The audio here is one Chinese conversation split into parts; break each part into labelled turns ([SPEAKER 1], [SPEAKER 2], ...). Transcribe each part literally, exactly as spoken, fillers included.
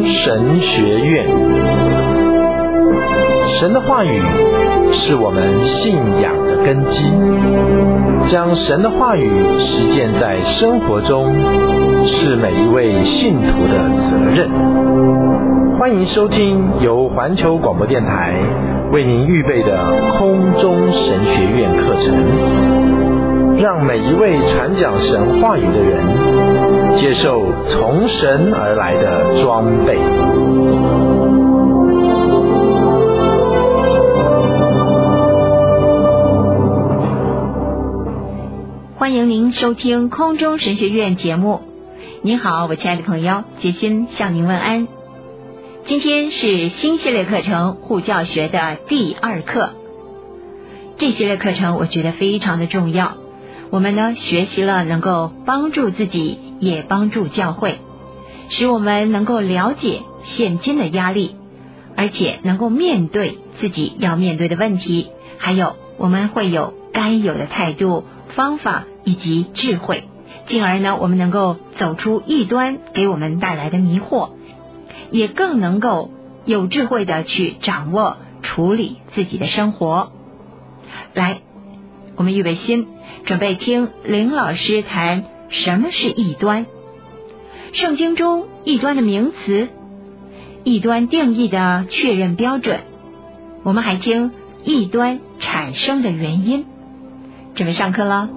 [SPEAKER 1] 神学院。神的话语是我们信仰的根基，将神的话语实践在生活中，是每一位信徒的责任。欢迎收听由环球广播电台为您预备的空中神学院课程，让每一位传讲神话语的人接受从神而来的装备。
[SPEAKER 2] 欢迎您收听空中神学院节目。您好，我亲爱的朋友，杰心向您问安。今天是新系列课程护教学的第二课。这系列课程我觉得非常的重要，我们呢学习了能够帮助自己，也帮助教会，使我们能够了解现今的压力，而且能够面对自己要面对的问题，还有我们会有该有的态度、方法以及智慧，进而呢我们能够走出异端给我们带来的迷惑，也更能够有智慧的去掌握处理自己的生活。来，我们预备心，准备听林老师谈什么是异端，圣经中异端的名词，异端定义的确认标准，我们还听异端产生的原因。准备上课了。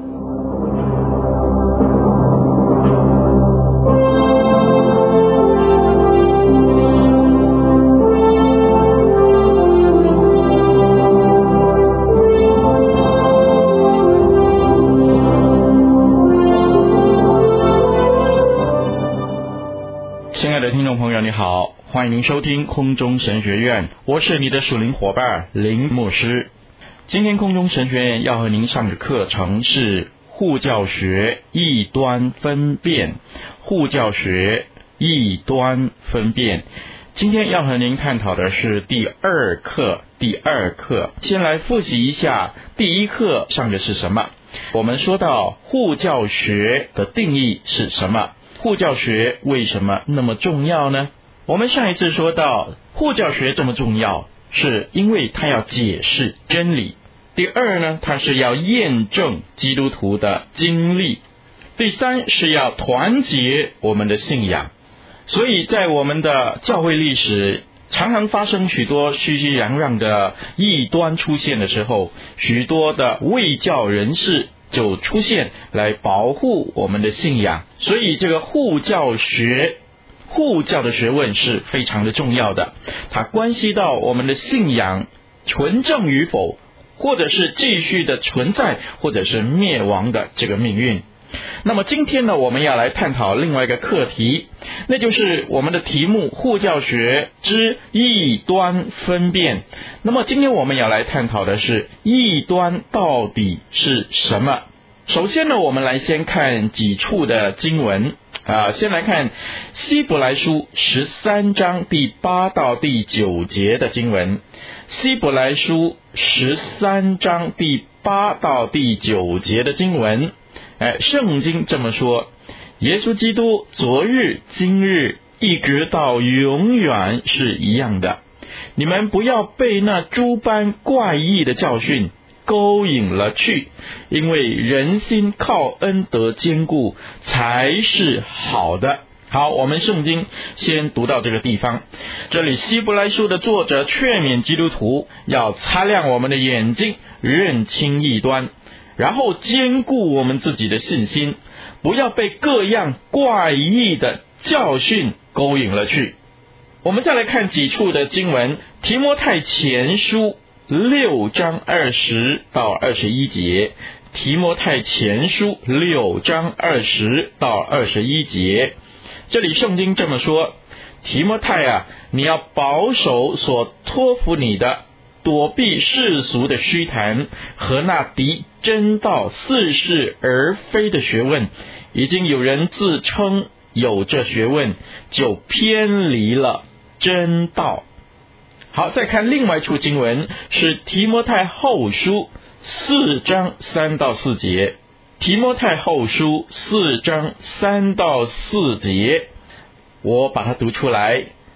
[SPEAKER 3] 亲爱的听众朋友，你好，欢迎您收听空中神学院，我是你的属灵伙伴林牧师。今天空中神学院要和您上的课程是护教学异端分辨，护教学异端分辨。今天要和您探讨的是第二课，第二课。先来复习一下第一课上的是什么。我们说到护教学的定义是什么？护教学为什么那么重要呢？我们上一次说到护教学这么重要，是因为它要解释真理。第二呢，它是要验证基督徒的经历。第三是要团结我们的信仰。所以在我们的教会历史，常常发生许多熙熙攘攘的异端出现的时候，许多的卫教人士就出现来保护我们的信仰。所以这个护教学护教的学问是非常的重要的，它关系到我们的信仰纯正与否，或者是继续的存在，或者是灭亡的这个命运。那么今天呢，我们要来探讨另外一个课题，那就是我们的题目护教学之异端分辨。那么今天我们要来探讨的是异端到底是什么。首先呢，我们来先看几处的经文啊，先来看希伯来书十三章第八到第九节的经文。希伯来书十三章第八到第九节的经文，哎，圣经这么说：耶稣基督昨日、今日，一直到永远是一样的。你们不要被那诸般怪异的教训勾引了去，因为人心靠恩德坚固才是好的。好，我们圣经先读到这个地方。这里希伯来书的作者劝勉基督徒要擦亮我们的眼睛，认清异端，然后坚固我们自己的信心，不要被各样怪异的教训勾引了去。我们再来看几处的经文，提摩太前书六章二十到二十一节，提摩太前书六章二十到二十一节。这里圣经这么说：提摩太啊，你要保守所托付你的，躲避世俗的虚谈和那敌真道似是而非的学问。已经有人自称有这学问，就偏离了真道。好，再看另外一处经文，是提摩太后书四章三到四节。提摩太后书四章三到四节，我把它读出来。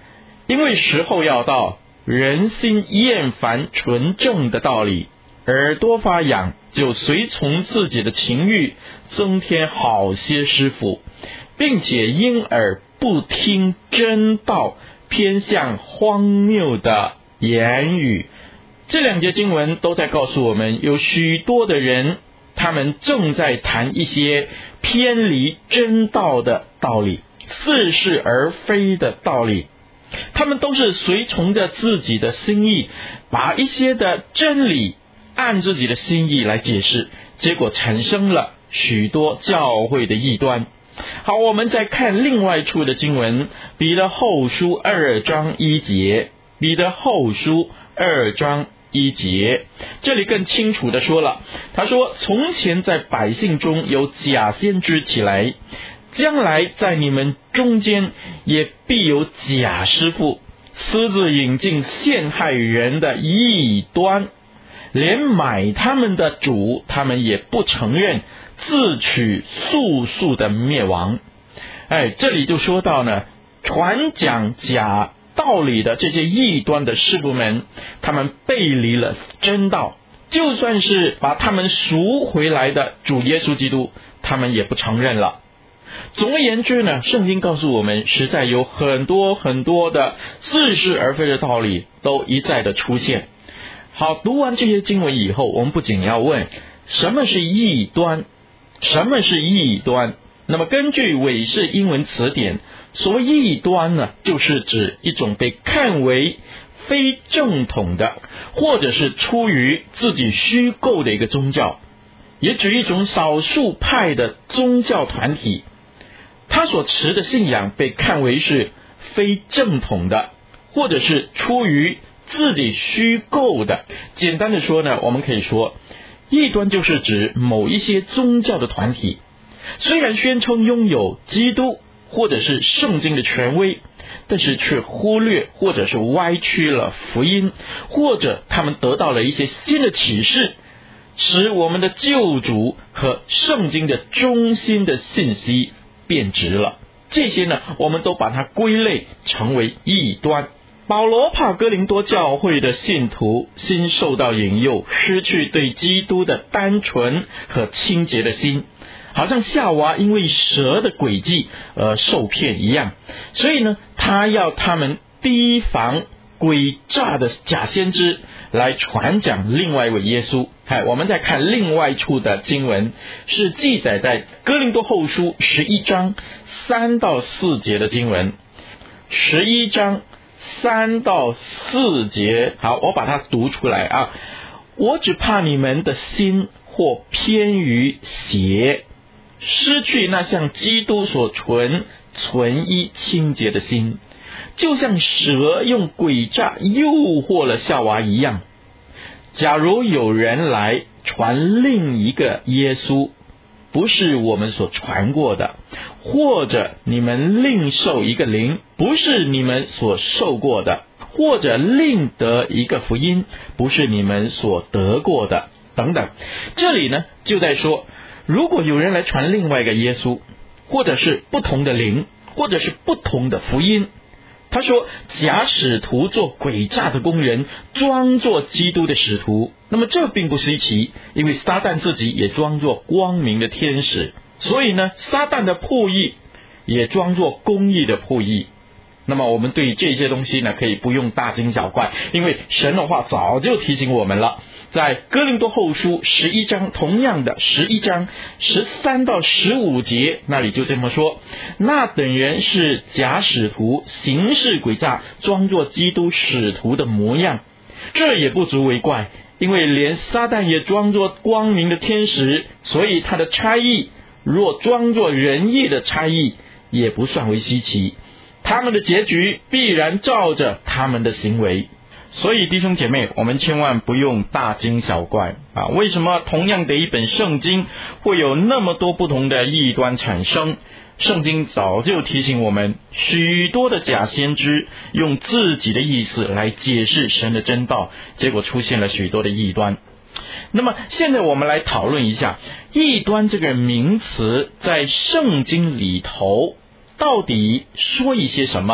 [SPEAKER 3] 因为时候要到，人心厌烦纯正的道理，耳朵发痒，就随从自己的情欲，增添好些师傅，并且因而不听真道，偏向荒谬的言语。这两节经文都在告诉我们，有许多的人，他们正在谈一些偏离真道的道理，似是而非的道理。他们都是随从着自己的心意，把一些的真理按自己的心意来解释，结果产生了许多教会的异端。好，我们再看另外一处的经文，彼得后书二章一节，彼得后书二章一节，这里更清楚的说了，他说，从前在百姓中有假先知起来，将来在你们中间也必有假师傅，私自引进陷害人的异端，连买他们的主他们也不承认，自取速速的灭亡。哎，这里就说到呢，传讲假道理的这些异端的师傅们，他们背离了真道，就算是把他们赎回来的主耶稣基督，他们也不承认了。总而言之呢，圣经告诉我们，实在有很多很多的似是而非的道理都一再的出现。好，读完这些经文以后，我们不仅要问什么是异端，什么是异端？那么根据韦氏英文词典，所谓异端呢，就是指一种被看为非正统的，或者是出于自己虚构的一个宗教，也指一种少数派的宗教团体，他所持的信仰被看为是非正统的，或者是出于自己虚构的。简单的说呢，我们可以说异端就是指某一些宗教的团体，虽然宣称拥有基督或者是圣经的权威，但是却忽略或者是歪曲了福音，或者他们得到了一些新的启示，使我们的救主和圣经的中心的信息变质了。这些呢，我们都把它归类成为异端。保罗怕哥林多教会的信徒心受到引诱，失去对基督的单纯和清洁的心，好像夏娃因为蛇的诡计而受骗一样。所以呢，他要他们提防诡诈的假先知来传讲另外一位耶稣。嗨，我们再看另外一处的经文，是记载在哥林多后书十一章三到四节的经文。十一章三到四节，好，我把它读出来啊。我只怕你们的心或偏于邪，失去那像基督所存存一清洁的心，就像蛇用诡诈诱惑了夏娃一样。假如有人来传另一个耶稣，不是我们所传过的，或者你们另受一个灵，不是你们所受过的，或者另得一个福音，不是你们所得过的，等等。这里呢，就在说，如果有人来传另外一个耶稣，或者是不同的灵，或者是不同的福音，他说假使徒做诡诈的工人，装作基督的使徒，那么这并不稀奇，因为撒旦自己也装作光明的天使，所以呢，撒旦的仆役也装作公义的仆役。那么我们对这些东西呢，可以不用大惊小怪，因为神的话早就提醒我们了。在哥林多后书十一章，同样的十一章十三到十五节，那里就这么说，那等人是假使徒，行事诡诈，装作基督使徒的模样，这也不足为怪，因为连撒旦也装作光明的天使，所以他的差役若装作仁义的差役，也不算为稀奇，他们的结局必然照着他们的行为。所以弟兄姐妹，我们千万不用大惊小怪啊！为什么同样的一本圣经会有那么多不同的异端产生？圣经早就提醒我们，许多的假先知用自己的意思来解释神的真道，结果出现了许多的异端。那么现在我们来讨论一下，异端这个名词在圣经里头到底说一些什么？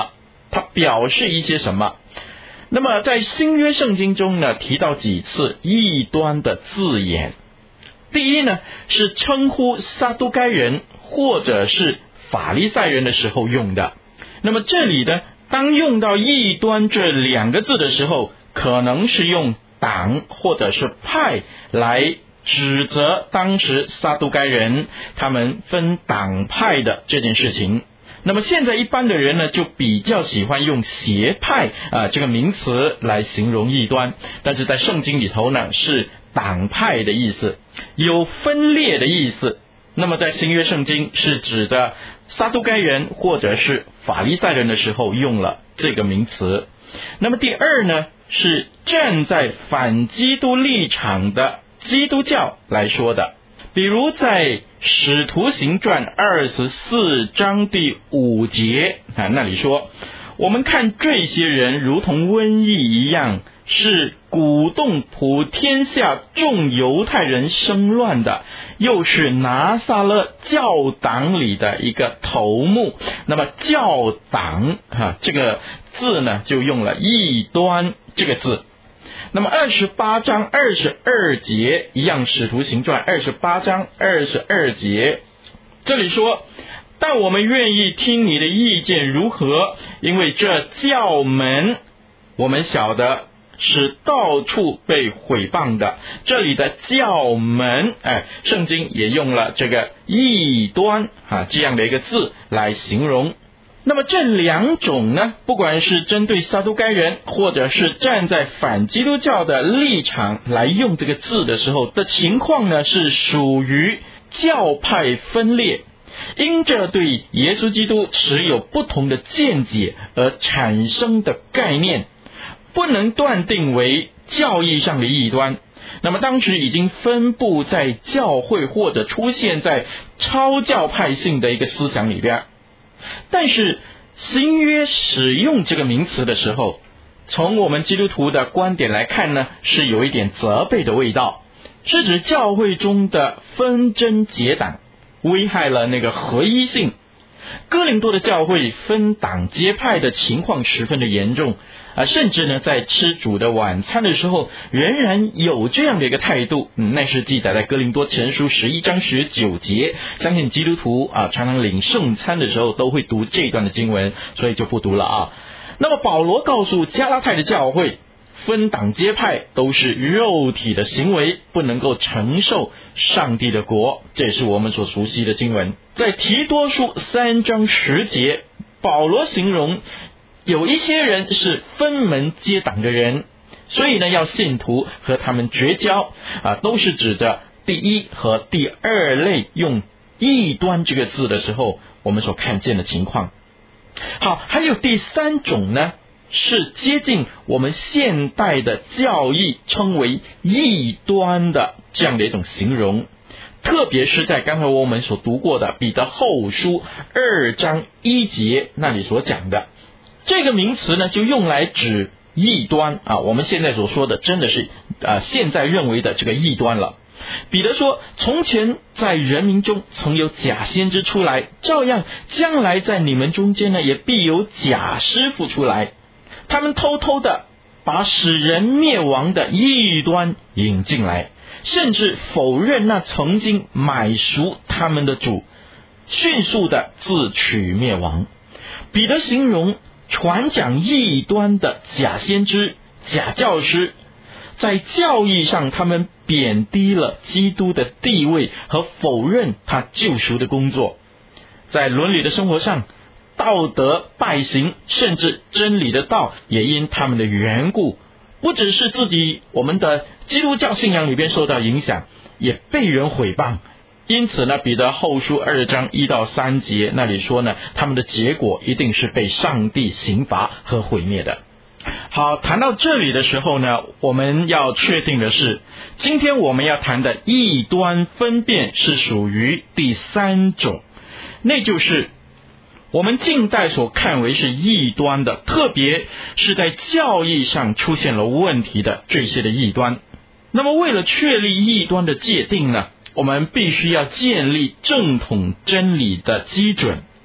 [SPEAKER 3] 它表示一些什么。那么在新约圣经中呢，提到几次异端的字眼。第一呢，是称呼撒都该人或者是法利赛人的时候用的。那么这里呢，当用到异端这两个字的时候，可能是用党或者是派来指责当时撒都该人他们分党派的这件事情。那么现在一般的人呢，就比较喜欢用邪派啊、呃、这个名词来形容异端，但是在圣经里头呢，是党派的意思，有分裂的意思。那么在新约圣经是指的撒都该人或者是法利赛人的时候用了这个名词。那么第二呢，是站在反基督立场的基督教来说的。比如在使徒行传二十四章第五节啊，那里说，我们看这些人如同瘟疫一样，是鼓动普天下众犹太人生乱的，又是拿撒勒教党里的一个头目。那么教党啊，这个字呢，就用了异端这个字。那么二十八章二十二节一样，使徒行传二十八章二十二节，这里说，但我们愿意听你的意见如何，因为这教门我们晓得是到处被毁谤的。这里的教门，哎，圣经也用了这个异端啊这样的一个字来形容。那么这两种呢，不管是针对撒都该人或者是站在反基督教的立场来用这个字的时候的情况呢，是属于教派分裂，因着对耶稣基督持有不同的见解而产生的概念，不能断定为教义上的异端。那么当时已经分布在教会或者出现在超教派性的一个思想里边。但是新约使用这个名词的时候，从我们基督徒的观点来看呢，是有一点责备的味道，是指教会中的纷争结党，危害了那个合一性。哥林多的教会分党结派的情况十分的严重啊，甚至呢在吃主的晚餐的时候仍然有这样的一个态度。嗯，那是记载在哥林多前书十一章十九节，相信基督徒啊常常领圣餐的时候都会读这段的经文，所以就不读了啊。那么保罗告诉加拉太的教会，分党结派都是肉体的行为，不能够承受上帝的国，这也是我们所熟悉的经文。在提多书三章十节，保罗形容有一些人是分门结党的人，所以呢要信徒和他们绝交啊，都是指着第一和第二类用异端这个字的时候我们所看见的情况。好，还有第三种呢，是接近我们现代的教义称为异端的这样的一种形容，特别是在刚才我们所读过的彼得后书二章一节那里所讲的这个名词呢，就用来指异端啊。我们现在所说的真的是啊现在认为的这个异端了。彼得说，从前在人民中曾有假先知出来，照样将来在你们中间呢也必有假师傅出来，他们偷偷的把使人灭亡的异端引进来，甚至否认那曾经买赎他们的主，迅速的自取灭亡。彼得形容传讲异端的假先知、假教师，在教义上他们贬低了基督的地位和否认他救赎的工作，在伦理的生活上道德败行，甚至真理的道也因他们的缘故，不只是自己我们的基督教信仰里边受到影响，也被人毁谤。因此呢，彼得后书二章一到三节那里说呢，他们的结果一定是被上帝刑罚和毁灭的。好，谈到这里的时候呢，我们要确定的是，今天我们要谈的异端分辨是属于第三种，那就是我们近代所看为是异端的，特别是在教义上出现了问题的这些的异端。那么为了确立异端的界定呢，我们必须要建立正统真理的基准，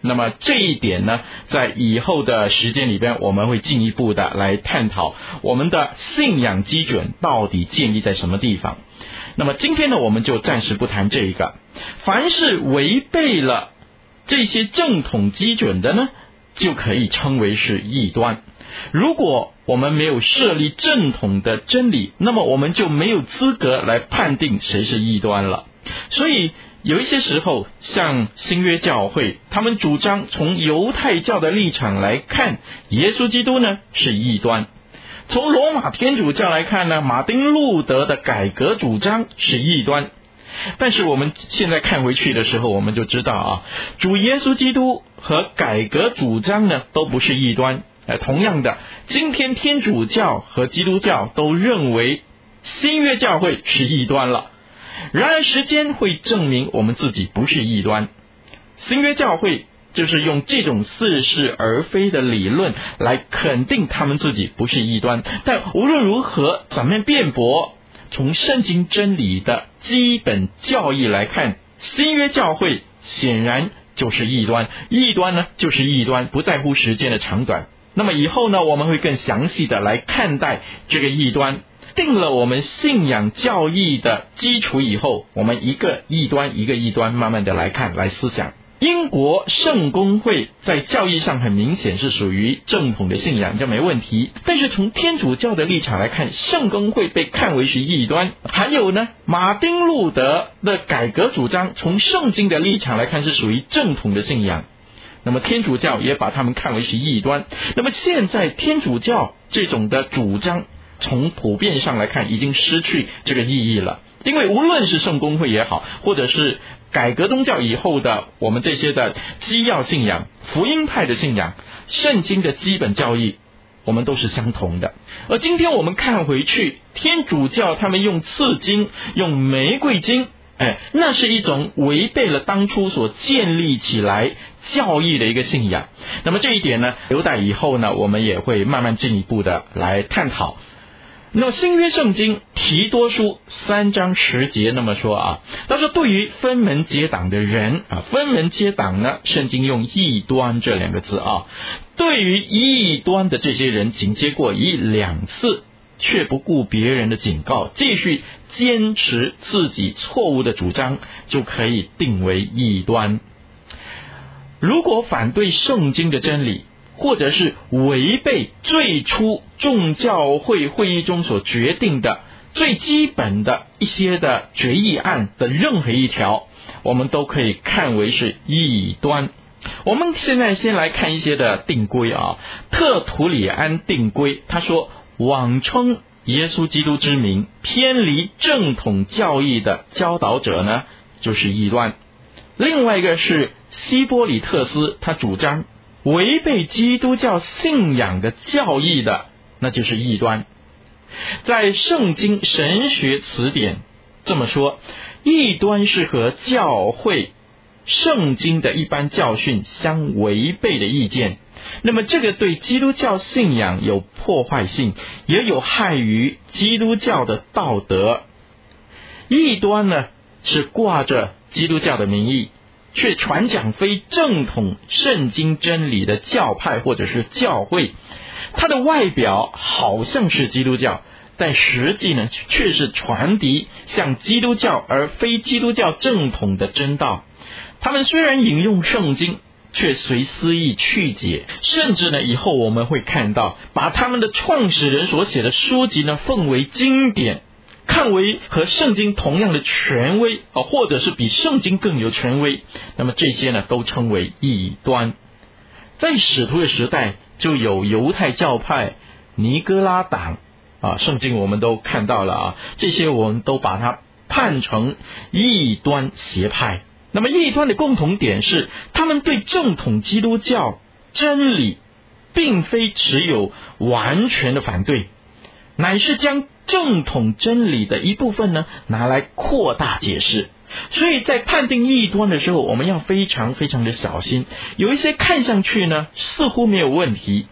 [SPEAKER 3] 那么这一点呢，在以后的时间里边，我们会进一步的来探讨我们的信仰基准到底建立在什么地方。那么今天呢，我们就暂时不谈这一个。凡是违背了这些正统基准的呢，就可以称为是异端。如果我们没有设立正统的真理，那么我们就没有资格来判定谁是异端了。所以有一些时候，像新约教会，他们主张从犹太教的立场来看，耶稣基督呢是异端。从罗马天主教来看呢，马丁路德的改革主张是异端。但是我们现在看回去的时候，我们就知道啊，主耶稣基督和改革主张呢都不是异端。呃，同样的，今天天主教和基督教都认为新约教会是异端了。然而时间会证明我们自己不是异端。新约教会就是用这种似是而非的理论来肯定他们自己不是异端。但无论如何怎么样辩驳，从圣经真理的基本教义来看，新约教会显然就是异端。异端呢就是异端，不在乎时间的长短。那么以后呢，我们会更详细的来看待这个异端。定了我们信仰教义的基础以后，我们一个异端一个异端慢慢的来看来思想。英国圣公会在教义上很明显是属于正统的信仰，这没问题。但是从天主教的立场来看，圣公会被看为是异端。还有呢，马丁路德的改革主张从圣经的立场来看是属于正统的信仰，那么天主教也把他们看为是异端。那么现在天主教这种的主张从普遍上来看已经失去这个意义了。因为无论是圣公会也好，或者是改革宗教以后的我们这些的基要信仰、福音派的信仰，圣经的基本教义我们都是相同的。而今天我们看回去，天主教他们用刺经、用玫瑰经，哎，那是一种违背了当初所建立起来教义的一个信仰。那么这一点呢，留待以后呢，我们也会慢慢进一步的来探讨。那么新约圣经提多书三章十节那么说啊，他说对于分门结党的人啊，分门结党呢，圣经用异端这两个字啊，对于异端的这些人警戒过一两次，却不顾别人的警告，继续坚持自己错误的主张，就可以定为异端。如果反对圣经的真理，或者是违背最初众教会会议中所决定的最基本的一些的决议案的任何一条，我们都可以看为是异端。我们现在先来看一些的定规啊。特图里安定规，他说妄称耶稣基督之名，偏离正统教义的教导者呢，就是异端。另外一个是希波里特斯，他主张违背基督教信仰的教义的，那就是异端。在圣经神学词典这么说，异端是和教会圣经的一般教训相违背的意见。那么这个对基督教信仰有破坏性，也有害于基督教的道德。异端呢，是挂着基督教的名义，却传讲非正统圣经真理的教派或者是教会，它的外表好像是基督教，但实际呢却是传递像基督教而非基督教正统的真道。他们虽然引用圣经，却随私意曲解，甚至呢以后我们会看到把他们的创始人所写的书籍呢奉为经典，看为和圣经同样的权威，或者是比圣经更有权威，那么这些呢都称为异端。在使徒的时代就有犹太教派、尼哥拉党啊，圣经我们都看到了啊，这些我们都把它判成异端邪派。那么异端的共同点是，他们对正统基督教真理并非持有完全的反对，乃是将正统真理的一部分呢拿来扩大解释。所以在判定异端的时候，我们要非常非常的小心。有一些看上去呢似乎没有问题，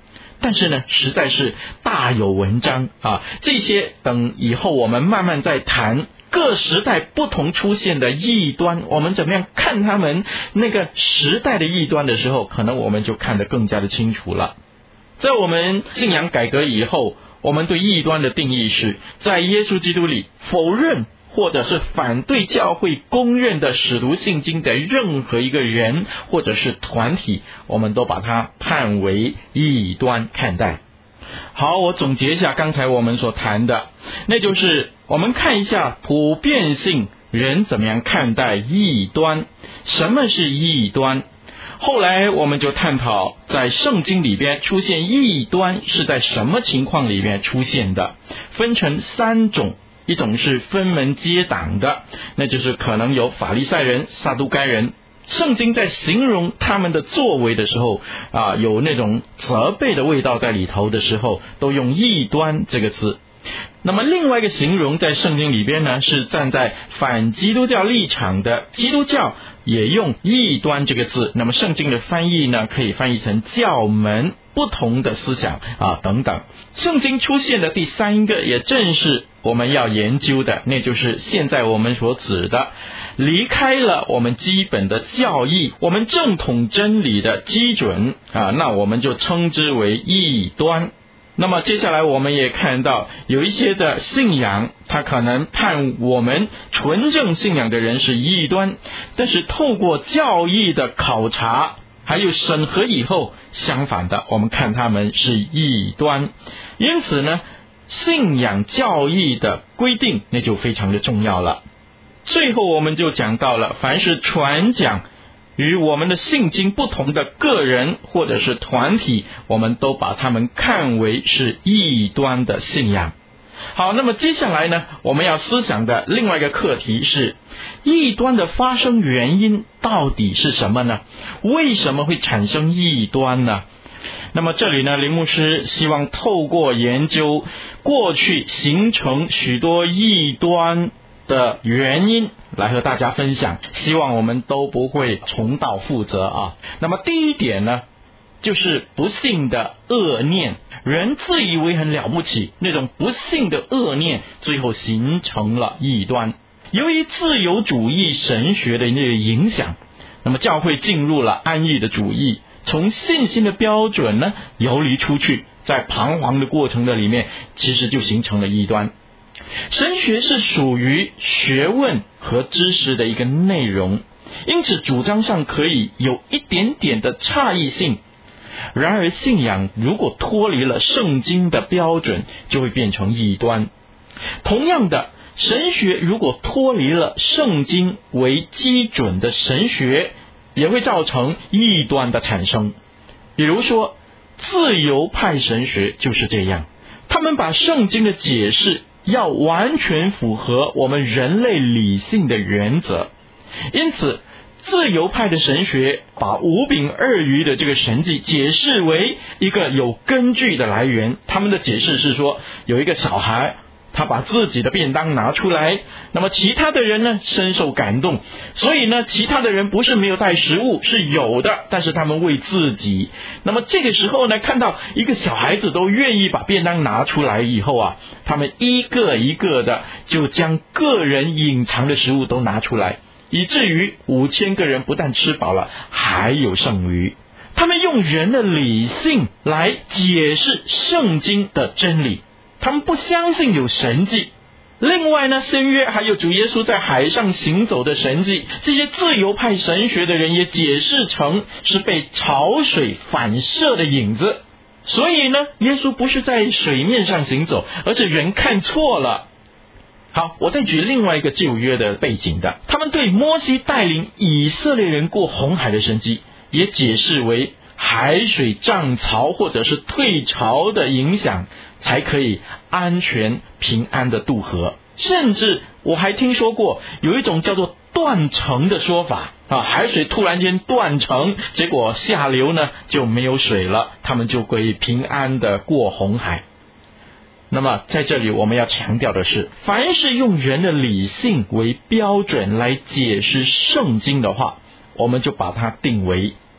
[SPEAKER 3] 但是呢实在是大有文章啊。这些等以后我们慢慢再谈各时代不同出现的异端，我们怎么样看他们那个时代的异端的时候，可能我们就看得更加的清楚了。在我们信仰改革以后，我们对异端的定义是，在耶稣基督里否认或者是反对教会公认的使徒信经的任何一个人或者是团体，我们都把它判为异端看待。好，我总结一下刚才我们所谈的，那就是我们看一下普遍性人怎么样看待异端，什么是异端。后来我们就探讨在圣经里边出现异端是在什么情况里边出现的，分成三种。一种是分门结党的，那就是可能有法利赛人、撒都该人，圣经在形容他们的作为的时候啊，有那种责备的味道在里头的时候，都用异端这个字。那么另外一个形容在圣经里边呢，是站在反基督教立场的基督教也用异端这个字。那么圣经的翻译呢，可以翻译成教门、不同的思想啊等等。圣经出现的第三个也正是我们要研究的，那就是现在我们所指的离开了我们基本的教义，我们正统真理的基准啊，那我们就称之为异端。那么接下来我们也看到有一些的信仰，他可能判我们纯正信仰的人是异端，但是透过教义的考察还有审核以后，相反的我们看他们是异端。因此呢，信仰教义的规定那就非常的重要了。最后我们就讲到了，凡是传讲与我们的信经不同的个人或者是团体，我们都把他们看为是异端的信仰。好，那么接下来呢，我们要思想的另外一个课题是，异端的发生原因到底是什么呢？为什么会产生异端呢？那么这里呢，林牧师希望透过研究过去形成许多异端的原因来和大家分享，希望我们都不会重蹈覆辙啊。那么第一点呢，就是不幸的恶念，人自以为很了不起，那种不幸的恶念最后形成了异端。由于自由主义神学的那个影响，那么教会进入了安逸的主义，从信心的标准呢游离出去，在彷徨的过程的里面，其实就形成了异端。神学是属于学问和知识的一个内容，因此主张上可以有一点点的差异性。然而信仰如果脱离了圣经的标准，就会变成异端。同样的，神学如果脱离了圣经为基准的神学，也会造成异端的产生。比如说自由派神学就是这样，他们把圣经的解释要完全符合我们人类理性的原则，因此自由派的神学把五饼二鱼的这个神迹解释为一个有根据的来源。他们的解释是说，有一个小孩他把自己的便当拿出来，那么其他的人呢深受感动，所以呢其他的人不是没有带食物，是有的，但是他们为自己。那么这个时候呢，看到一个小孩子都愿意把便当拿出来以后啊，他们一个一个的就将个人隐藏的食物都拿出来，以至于五千个人不但吃饱了，还有剩余。他们用人的理性来解释圣经的真理，他们不相信有神迹。另外呢，新约还有主耶稣在海上行走的神迹，这些自由派神学的人也解释成是被潮水反射的影子。所以呢，耶稣不是在水面上行走，而是人看错了。好，我再举另外一个旧约的背景的，他们对摩西带领以色列人过红海的神迹，也解释为海水涨潮或者是退潮的影响，才可以安全平安的渡河。甚至我还听说过有一种叫做断层的说法啊，海水突然间断层，结果下流呢就没有水了，他们就可以平安的过红海。那么在这里我们要强调的是，凡是用人的理性为标准来解释圣经的话，我们就把它定为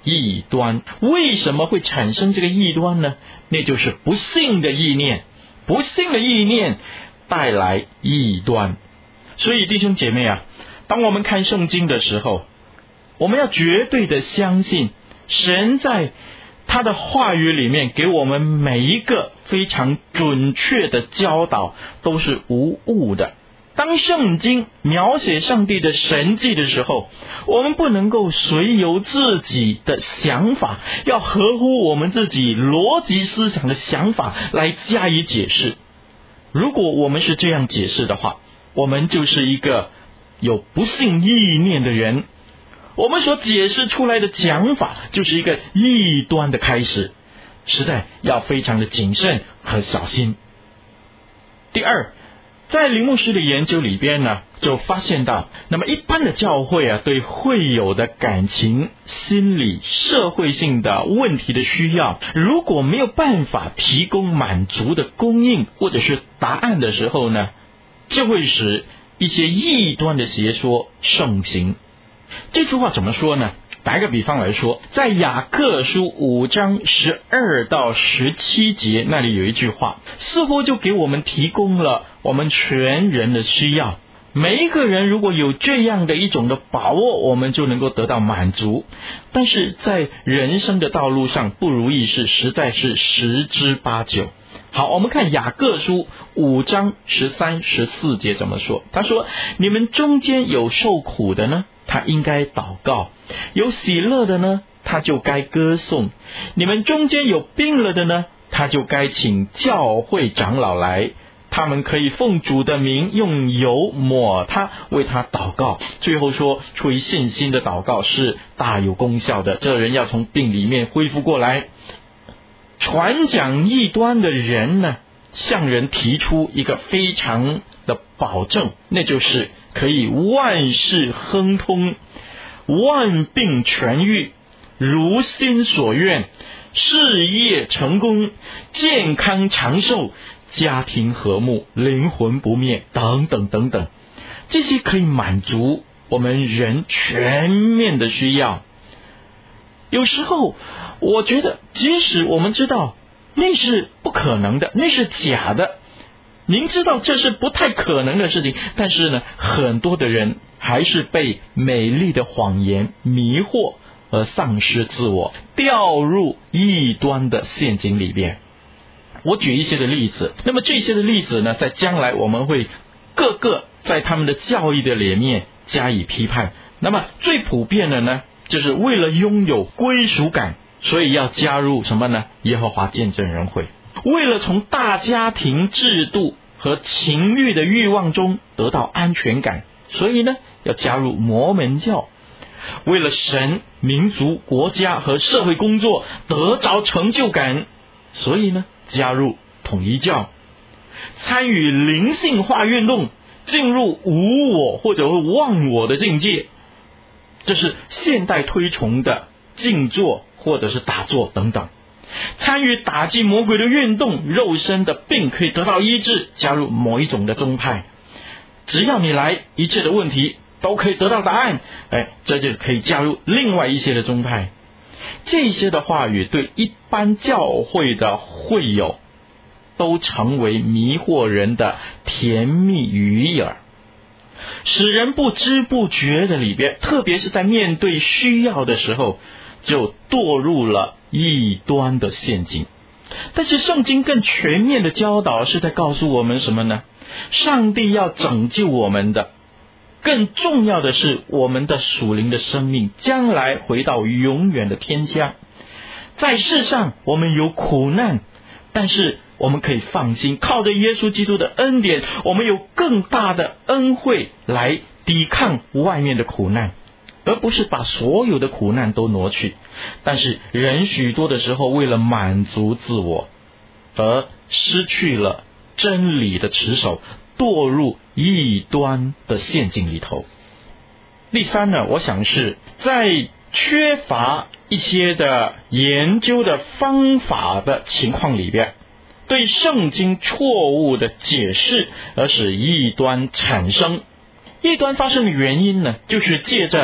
[SPEAKER 3] 异端。为什么会产生这个异端呢？那就是不信的意念，不信的意念带来异端。所以弟兄姐妹啊，当我们看圣经的时候，我们要绝对的相信神在他的话语里面给我们每一个非常准确的教导都是无误的。当圣经描写上帝的神迹的时候，我们不能够随由自己的想法，要合乎我们自己逻辑思想的想法来加以解释。如果我们是这样解释的话，我们就是一个有不信意念的人，我们所解释出来的讲法就是一个异端的开始，实在要非常的谨慎和小心。第二，在林牧师的研究里边呢，就发现到，那么一般的教会啊，对会友的感情、心理、社会性的问题的需要，如果没有办法提供满足的供应或者是答案的时候呢，就会使一些异端的邪说盛行。这句话怎么说呢？打一个比方来说，在雅各书五章十二到十七节那里有一句话，似乎就给我们提供了我们全人的需要。每一个人如果有这样的一种的把握，我们就能够得到满足。但是在人生的道路上不如意事实在是十之八九。好，我们看雅各书五章十三十四节怎么说。他说，你们中间有受苦的呢，他应该祷告；有喜乐的呢，他就该歌颂；你们中间有病了的呢，他就该请教会长老来，他们可以奉主的名用油抹他，为他祷告。最后说，出于信心的祷告是大有功效的，这人要从病里面恢复过来。传讲异端的人呢，向人提出一个非常的保证，那就是可以万事亨通，万病痊愈，如心所愿，事业成功，健康长寿，家庭和睦，灵魂不灭，等等等等。这些可以满足我们人全面的需要。有时候我觉得，即使我们知道那是不可能的，那是假的，明知道这是不太可能的事情，但是呢，很多的人还是被美丽的谎言迷惑而丧失自我，掉入异端的陷阱里边。我举一些的例子，那么这些的例子呢，在将来我们会各个在他们的教义的里面加以批判。那么最普遍的呢，就是为了拥有归属感，所以要加入什么呢？耶和华见证人会。为了从大家庭制度和情欲的欲望中得到安全感，所以呢，要加入摩门教。为了神、民族、国家和社会工作得着成就感，所以呢，加入统一教。参与灵性化运动，进入无我或者忘我的境界，这是现代推崇的静坐或者是打坐等等。参与打击魔鬼的运动，肉身的病可以得到医治，加入某一种的宗派。只要你来，一切的问题都可以得到答案，哎，这就可以加入另外一些的宗派。这些的话语对一般教会的会友都成为迷惑人的甜蜜语耳，使人不知不觉的里边，特别是在面对需要的时候，就堕入了异端的陷阱。但是圣经更全面的教导是在告诉我们什么呢？上帝要拯救我们的，更重要的是我们的属灵的生命将来回到永远的天家。在世上我们有苦难，但是我们可以放心，靠着耶稣基督的恩典，我们有更大的恩惠来抵抗外面的苦难，而不是把所有的苦难都挪去。但是人许多的时候为了满足自我而失去了真理的持守，堕入异端的陷阱里头。第三呢，我想是在缺乏一些的研究的方法的情况里边，对圣经错误的解释而使异端产生。异端发生的原因呢，就是借着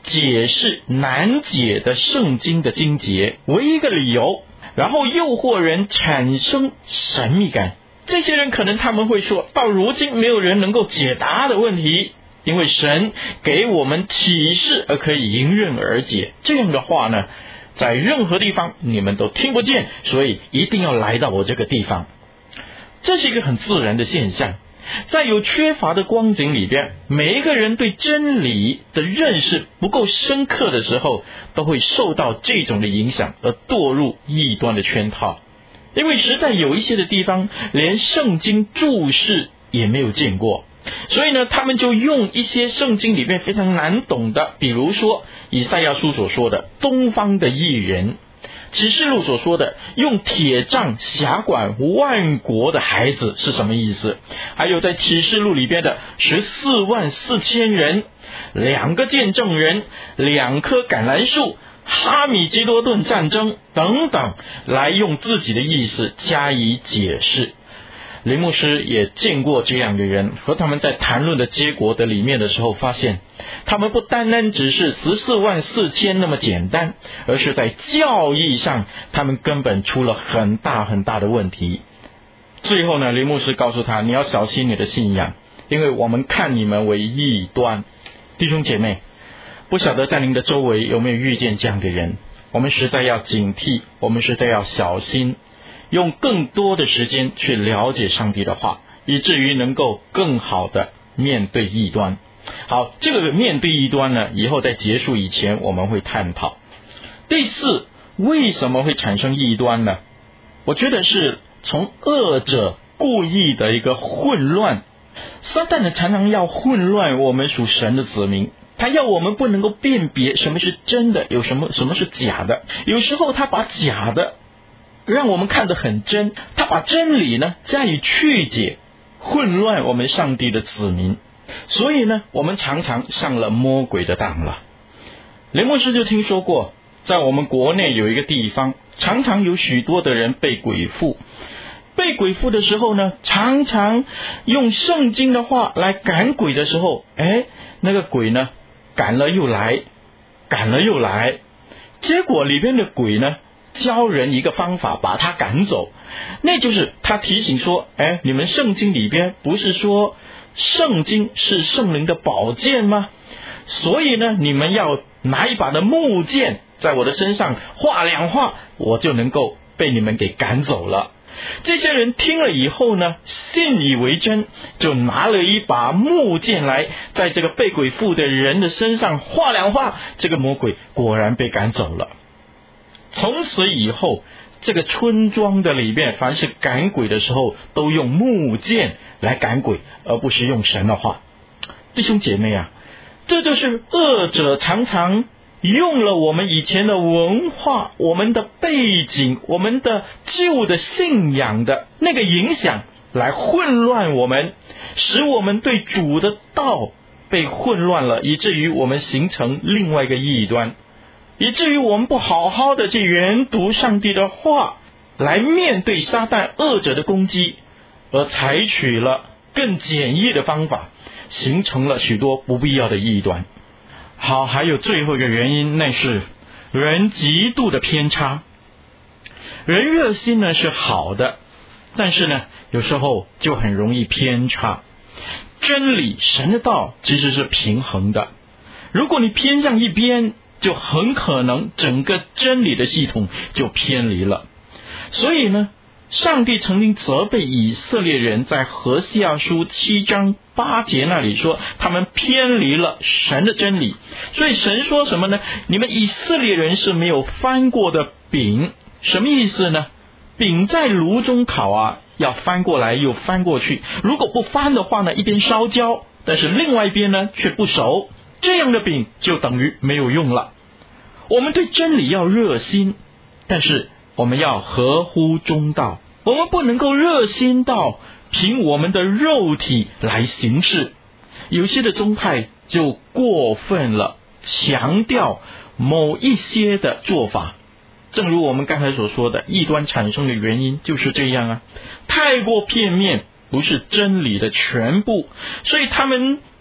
[SPEAKER 3] 解释难解的圣经的经节为一个理由，然后诱惑人产生神秘感。这些人可能他们会说，到如今没有人能够解答的问题，因为神给我们启示而可以迎刃而解。这样的话呢，在任何地方你们都听不见，所以一定要来到我这个地方。这是一个很自然的现象。在有缺乏的光景里边，每一个人对真理的认识不够深刻的时候，都会受到这种的影响而堕入异端的圈套。因为实在有一些的地方连圣经注释也没有见过，所以呢，他们就用一些圣经里面非常难懂的，比如说以赛亚书所说的东方的异人，启示录所说的用铁杖辖管万国的孩子是什么意思？还有在启示录里边的十四万四千人，两个见证人，两棵橄榄树，哈米基多顿战争等等，来用自己的意思加以解释。林牧师也见过这样的人，和他们在谈论的结果的里面的时候，发现他们不单单只是十四万四千那么简单，而是在教义上他们根本出了很大很大的问题。最后呢，林牧师告诉他，你要小心你的信仰，因为我们看你们为异端。弟兄姐妹，不晓得在您的周围有没有遇见这样的人，我们实在要警惕，我们实在要小心，用更多的时间去了解上帝的话，以至于能够更好的面对异端。好，这个面对异端呢，以后在结束以前我们会探讨。第四，为什么会产生异端呢？我觉得是从恶者故意的一个混乱。撒旦呢常常要混乱我们属神的子民，他要我们不能够辨别什么是真的，有什么什么是假的。有时候他把假的让我们看得很真，他把真理呢加以曲解，混乱我们上帝的子民。所以呢，我们常常上了魔鬼的当了。林牧师就听说过，在我们国内有一个地方，常常有许多的人被鬼附。被鬼附的时候呢，常常用圣经的话来赶鬼的时候，哎，那个鬼呢赶了又来，赶了又来，结果里边的鬼呢教人一个方法把他赶走，那就是他提醒说，哎，你们圣经里边不是说圣经是圣灵的宝剑吗？所以呢，你们要拿一把的木剑在我的身上画两画，我就能够被你们给赶走了。这些人听了以后呢，信以为真，就拿了一把木剑来在这个被鬼附的人的身上画两画，这个魔鬼果然被赶走了。从此以后，这个村庄的里面凡是赶鬼的时候都用木剑来赶鬼，而不是用神的话。弟兄姐妹啊，这就是恶者常常用了我们以前的文化，我们的背景，我们的旧的信仰的那个影响，来混乱我们，使我们对主的道被混乱了，以至于我们形成另外一个异端，以至于我们不好好的去研读上帝的话，来面对撒旦恶者的攻击，而采取了更简易的方法，形成了许多不必要的异端。好，还有最后一个原因，那是人极度的偏差。人热心呢是好的，但是呢有时候就很容易偏差。真理神的道其实是平衡的，如果你偏向一边，就很可能整个真理的系统就偏离了。所以呢，上帝曾经责备以色列人，在何西阿书七章八节那里说，他们偏离了神的真理。所以神说什么呢？你们以色列人是没有翻过的饼。什么意思呢？饼在炉中烤啊，要翻过来又翻过去，如果不翻的话呢，一边烧焦，但是另外一边呢却不熟，这样的饼就等于没有用了。我们对真理要热心，但是我们要合乎中道，我们不能够热心到凭我们的肉体来行事。有些的宗派就过分了，强调某一些的做法。正如我们刚才所说的，异端产生的原因就是这样啊，太过片面，不是真理的全部，所以他们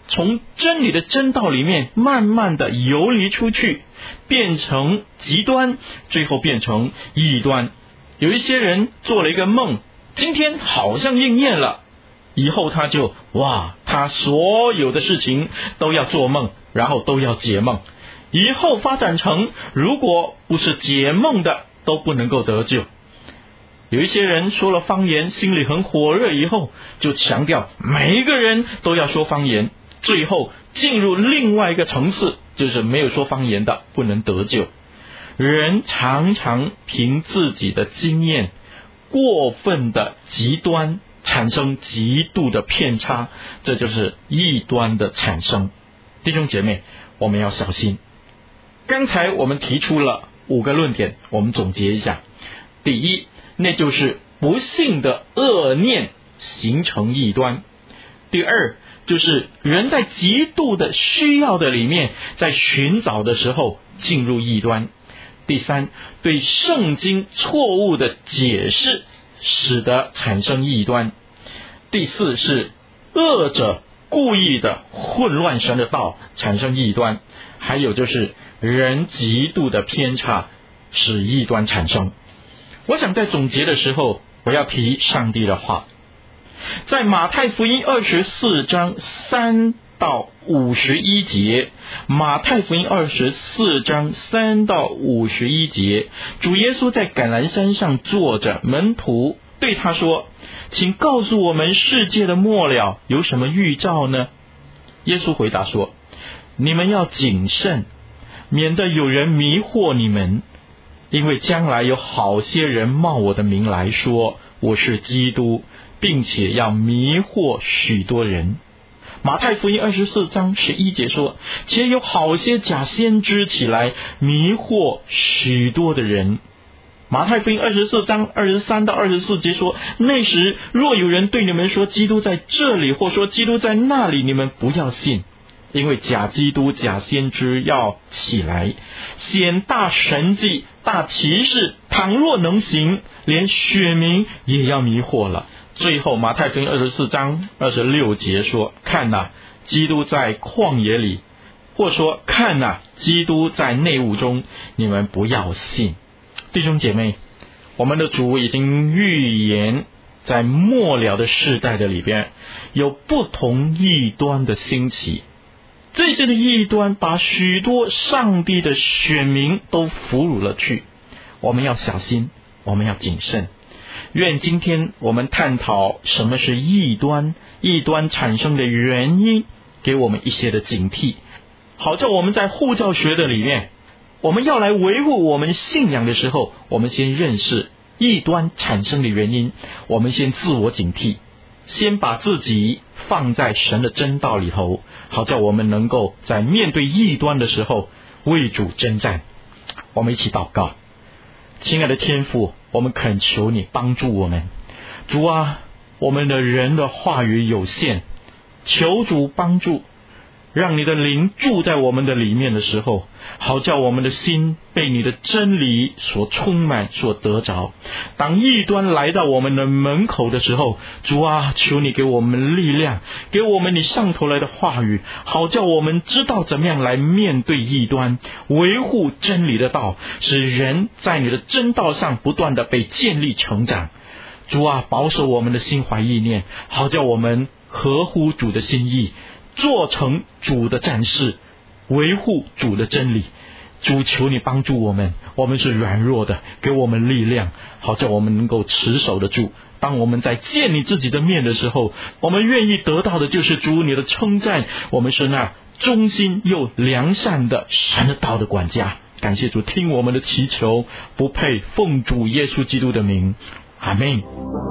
[SPEAKER 3] 从真理的真道里面慢慢的游离出去，变成极端，最后变成异端。有一些人做了一个梦，今天好像应验了，以后他就哇，他所有的事情都要做梦，然后都要解梦，以后发展成如果不是解梦的都不能够得救。有一些人说了方言，心里很火热，以后就强调每一个人都要说方言，最后进入另外一个层次，就是没有说方言的不能得救。人常常凭自己的经验过分的极端，产生极度的偏差，这就是异端的产生。弟兄姐妹，我们要小心。刚才我们提出了五个论点，我们总结一下。第一，那就是不幸的恶念形成异端。第二，就是人在极度的需要的里面，在寻找的时候进入异端。第三，对圣经错误的解释使得产生异端。第四，是恶者故意的混乱神的道，产生异端。还有就是人极度的偏差使异端产生。我想在总结的时候，我要提上帝的话，在马太福音二十四章三到五十一节，马太福音二十四章三到五十一节，主耶稣在橄榄山上坐着，门徒对他说：请告诉我们世界的末了有什么预兆呢？耶稣回答说：你们要谨慎，免得有人迷惑你们，因为将来有好些人冒我的名来说我是基督，并且要迷惑许多人。马太福音二十四章十一节说：且有好些假先知起来迷惑许多的人。马太福音二十四章二十三到二十四节说：那时若有人对你们说基督在这里，或说基督在那里，你们不要信，因为假基督假先知要起来，显大神迹大奇事，倘若能行，连选民也要迷惑了。最后马太福音二十四章二十六节说：看哪，基督在旷野里，或说看哪，基督在内屋中，你们不要信。弟兄姐妹，我们的主已经预言在末了的世代的里边有不同异端的兴起，这些的异端把许多上帝的选民都俘虏了去。我们要小心，我们要谨慎。愿今天我们探讨什么是异端，异端产生的原因，给我们一些的警惕，好叫我们在护教学的里面，我们要来维护我们信仰的时候，我们先认识异端产生的原因，我们先自我警惕，先把自己放在神的真道里头，好叫我们能够在面对异端的时候为主征战。我们一起祷告。亲爱的天父，我们恳求你帮助我们。主啊，我们的人的话语有限，求主帮助，让你的灵住在我们的里面的时候，好叫我们的心被你的真理所充满，所得着。当异端来到我们的门口的时候，主啊，求你给我们力量，给我们你上头来的话语，好叫我们知道怎么样来面对异端，维护真理的道，使人在你的真道上不断的被建立成长。主啊，保守我们的心怀意念，好叫我们合乎主的心意，做成主的战士，维护主的真理。主，求你帮助我们，我们是软弱的，给我们力量，好叫我们能够持守得住。当我们在见你自己的面的时候，我们愿意得到的就是主你的称赞，我们是那忠心又良善的神的道的管家。感谢主，听我们的祈求，不配奉主耶稣基督的名，阿们。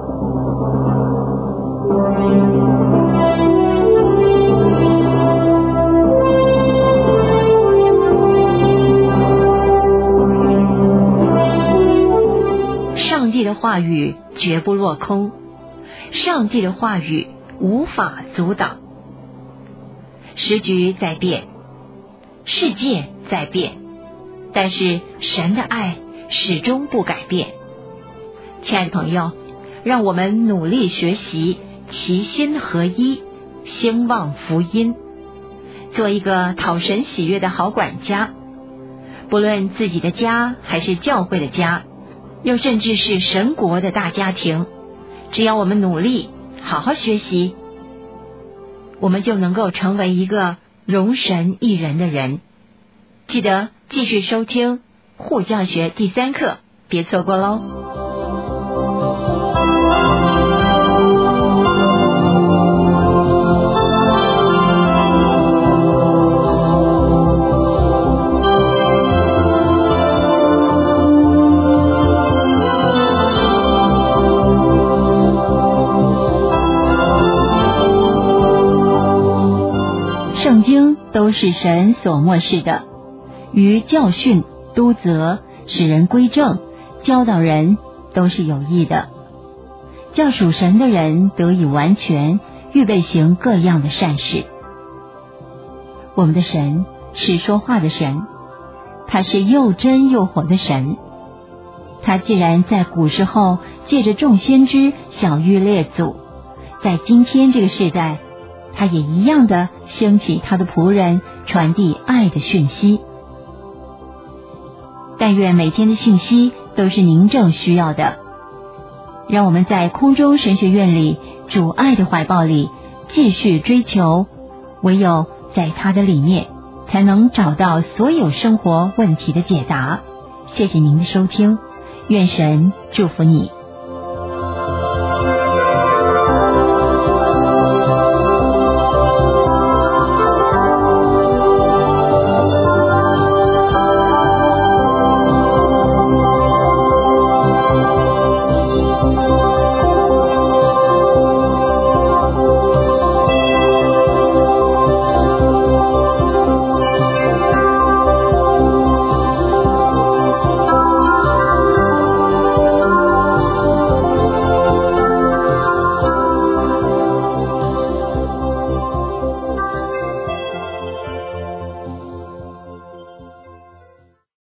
[SPEAKER 2] 上帝的话语绝不落空，上帝的话语无法阻挡。时局在变，世界在变，但是神的爱始终不改变。亲爱的朋友，让我们努力学习，齐心合一，兴旺福音， 做一个讨神喜悦的好管家。不论自己的家还是教会的家，又甚至是神国的大家庭，只要我们努力好好学习，我们就能够成为一个容神益人的人。记得继续收听护教学第三课，别错过喽。圣经都是神所默示的，于教训、督责、使人归正、教导人都是有益的，叫属神的人得以完全，预备行各样的善事。我们的神是说话的神，他是又真又活的神。他既然在古时候借着众先知晓谕列祖，在今天这个世代，他也一样的兴起他的仆人，传递爱的讯息。但愿每天的信息都是您正需要的，让我们在空中神学院里，主爱的怀抱里继续追求，唯有在他的里面，才能找到所有生活问题的解答。谢谢您的收听，愿神祝福你。